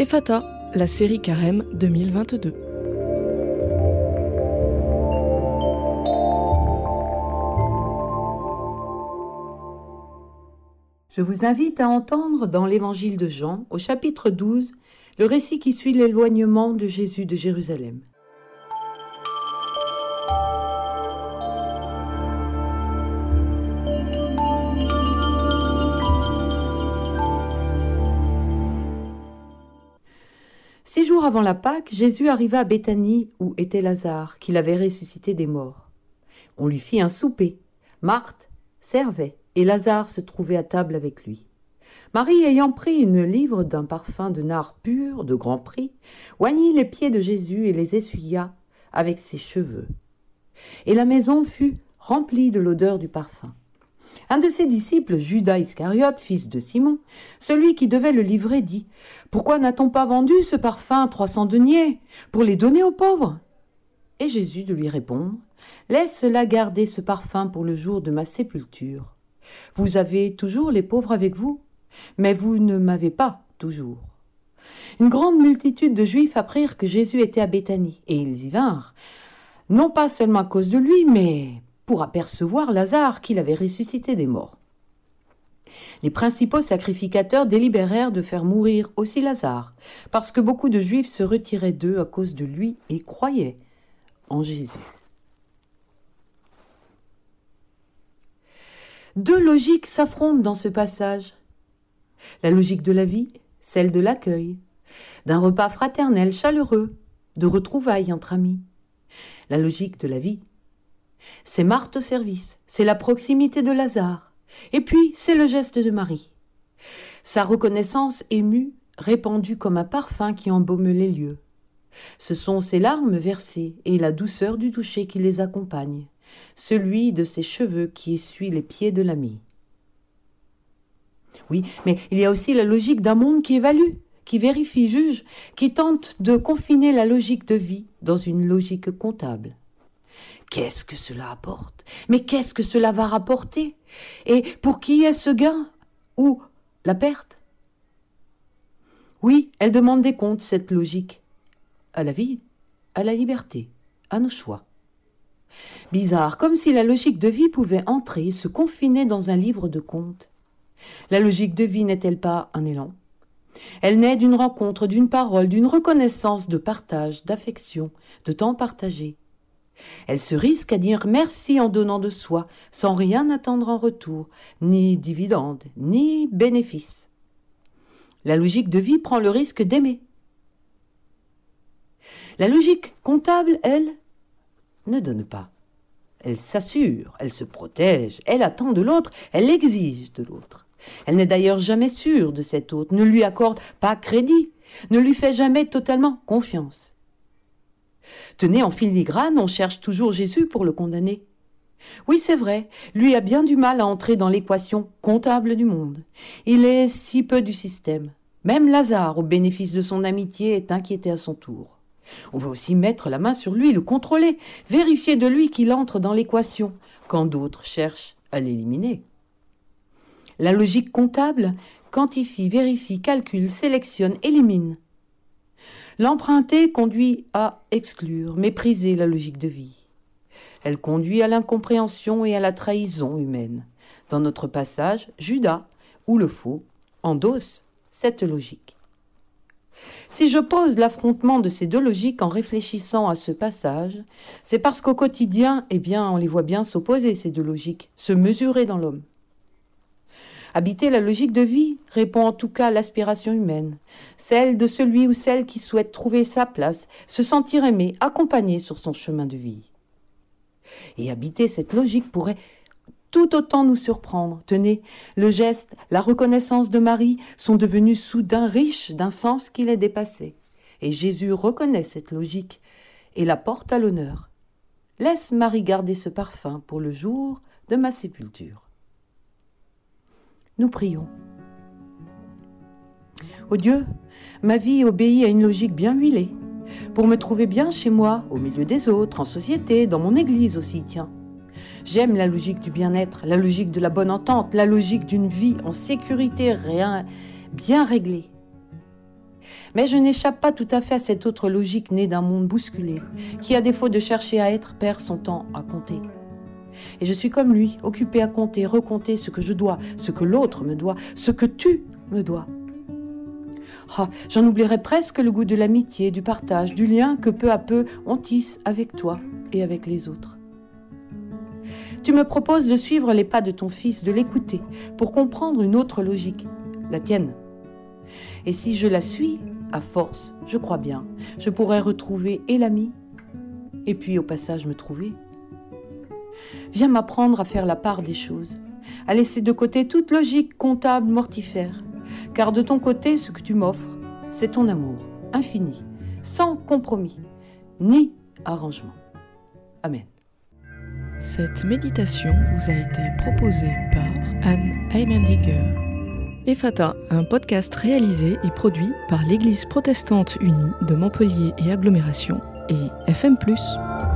Ephata, la série Carême 2022. Je vous invite à entendre dans l'Évangile de Jean, au chapitre 12, le récit qui suit l'éloignement de Jésus de Jérusalem. Six jours avant la Pâque, Jésus arriva à Béthanie où était Lazare, qu'il avait ressuscité des morts. On lui fit un souper. Marthe servait et Lazare se trouvait à table avec lui. Marie, ayant pris une livre d'un parfum de nard pur, de grand prix, oignit les pieds de Jésus et les essuya avec ses cheveux. Et la maison fut remplie de l'odeur du parfum. Un de ses disciples, Judas Iscariote, fils de Simon, celui qui devait le livrer, dit « Pourquoi n'a-t-on pas vendu ce parfum 300 deniers pour les donner aux pauvres ?» Et Jésus de lui répondre « Laisse-la garder ce parfum pour le jour de ma sépulture. Vous avez toujours les pauvres avec vous, mais vous ne m'avez pas toujours. » Une grande multitude de Juifs apprirent que Jésus était à Béthanie, et ils y vinrent, non pas seulement à cause de lui, mais pour apercevoir Lazare qu'il avait ressuscité des morts. Les principaux sacrificateurs délibérèrent de faire mourir aussi Lazare, parce que beaucoup de Juifs se retiraient d'eux à cause de lui et croyaient en Jésus. Deux logiques s'affrontent dans ce passage. La logique de la vie, celle de l'accueil, d'un repas fraternel chaleureux, de retrouvailles entre amis. La logique de la vie, c'est Marthe au service, c'est la proximité de Lazare, et puis c'est le geste de Marie. Sa reconnaissance émue, répandue comme un parfum qui embaume les lieux. Ce sont ses larmes versées et la douceur du toucher qui les accompagne, celui de ses cheveux qui essuie les pieds de l'ami. Oui, mais il y a aussi la logique d'un monde qui évalue, qui vérifie, juge, qui tente de confiner la logique de vie dans une logique comptable. Qu'est-ce que cela apporte ? Mais qu'est-ce que cela va rapporter ? Et pour qui est ce gain ? Ou la perte ? Oui, elle demande des comptes, cette logique. À la vie, à la liberté, à nos choix. Bizarre, comme si la logique de vie pouvait entrer et se confiner dans un livre de comptes. La logique de vie n'est-elle pas un élan ? Elle naît d'une rencontre, d'une parole, d'une reconnaissance, de partage, d'affection, de temps partagé. Elle se risque à dire merci en donnant de soi, sans rien attendre en retour, ni dividende, ni bénéfice. La logique de vie prend le risque d'aimer. La logique comptable, elle, ne donne pas. Elle s'assure, elle se protège, elle attend de l'autre, elle exige de l'autre. Elle n'est d'ailleurs jamais sûre de cet autre, ne lui accorde pas crédit, ne lui fait jamais totalement confiance. Tenez, en filigrane, on cherche toujours Jésus pour le condamner. Oui, c'est vrai, lui a bien du mal à entrer dans l'équation comptable du monde. Il est si peu du système. Même Lazare, au bénéfice de son amitié, est inquiété à son tour. On veut aussi mettre la main sur lui, le contrôler, vérifier de lui qu'il entre dans l'équation, quand d'autres cherchent à l'éliminer. La logique comptable quantifie, vérifie, calcule, sélectionne, élimine. L'emprunter conduit à exclure, mépriser la logique de vie. Elle conduit à l'incompréhension et à la trahison humaine. Dans notre passage, Judas, ou le faux, endosse cette logique. Si je pose l'affrontement de ces deux logiques en réfléchissant à ce passage, c'est parce qu'au quotidien, on les voit bien s'opposer, ces deux logiques, se mesurer dans l'homme. Habiter la logique de vie répond en tout cas à l'aspiration humaine, celle de celui ou celle qui souhaite trouver sa place, se sentir aimé, accompagné sur son chemin de vie. Et habiter cette logique pourrait tout autant nous surprendre. Tenez, le geste, la reconnaissance de Marie sont devenus soudain riches d'un sens qui les dépassait. Et Jésus reconnaît cette logique et la porte à l'honneur. Laisse Marie garder ce parfum pour le jour de ma sépulture. Nous prions. Ô Dieu, ma vie obéit à une logique bien huilée, pour me trouver bien chez moi, au milieu des autres, en société, dans mon église aussi, tiens. J'aime la logique du bien-être, la logique de la bonne entente, la logique d'une vie en sécurité, bien réglée. Mais je n'échappe pas tout à fait à cette autre logique née d'un monde bousculé, qui, à défaut de chercher à être, perd son temps à compter. Et je suis comme lui, occupée à compter, recompter ce que je dois, ce que l'autre me doit, ce que tu me dois. Oh, j'en oublierais presque le goût de l'amitié, du partage, du lien que peu à peu on tisse avec toi et avec les autres. Tu me proposes de suivre les pas de ton fils, de l'écouter, pour comprendre une autre logique, la tienne. Et si je la suis, à force, je crois bien, je pourrais retrouver et l'ami, et puis au passage me trouver. Viens m'apprendre à faire la part des choses, à laisser de côté toute logique comptable mortifère, car de ton côté, ce que tu m'offres, c'est ton amour infini, sans compromis, ni arrangement. Amen. Cette méditation vous a été proposée par Anne Heimendiger. Ephata, un podcast réalisé et produit par l'Église protestante unie de Montpellier et Agglomération et FM+.